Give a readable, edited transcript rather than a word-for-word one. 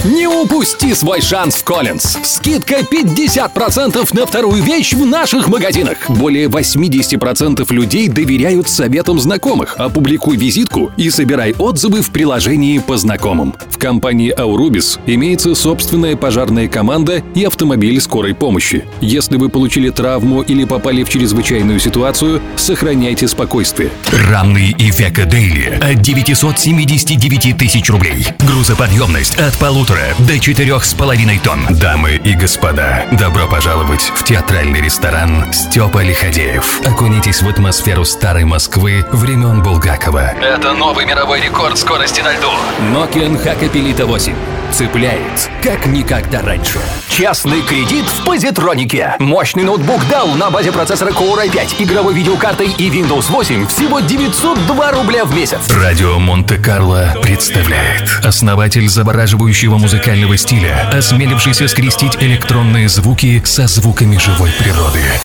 Не упусти свой шанс в Коллинз. Скидка 50% на вторую вещь в наших магазинах. Более 80% людей доверяют советам знакомых. Опубликуй визитку и собирай отзывы в приложении по знакомым. В компании Аурубис имеется собственная пожарная команда и автомобиль скорой помощи. Если вы получили травму или попали в чрезвычайную ситуацию, сохраняйте спокойствие. Ранный Ивеко Дейли от 979 тысяч рублей. Грузоподъемность от 1,5 до 4,5 тонн. Дамы и господа, добро пожаловать в театральный ресторан Степа Лиходеев. Окунитесь в атмосферу старой Москвы времен Булгакова. Это новый мировой рекорд скорости на льду. Nokian Hakkapeliitta 8. Цепляет, как никогда раньше. Частный кредит в Позитронике. Мощный ноутбук Dell на базе процессора Core i5, игровой видеокартой и Windows 8 всего 902 рубля в месяц. Радио Монте-Карло представляет. Основатель завораживающего музыкального стиля, осмелившийся скрестить электронные звуки со звуками живой природы.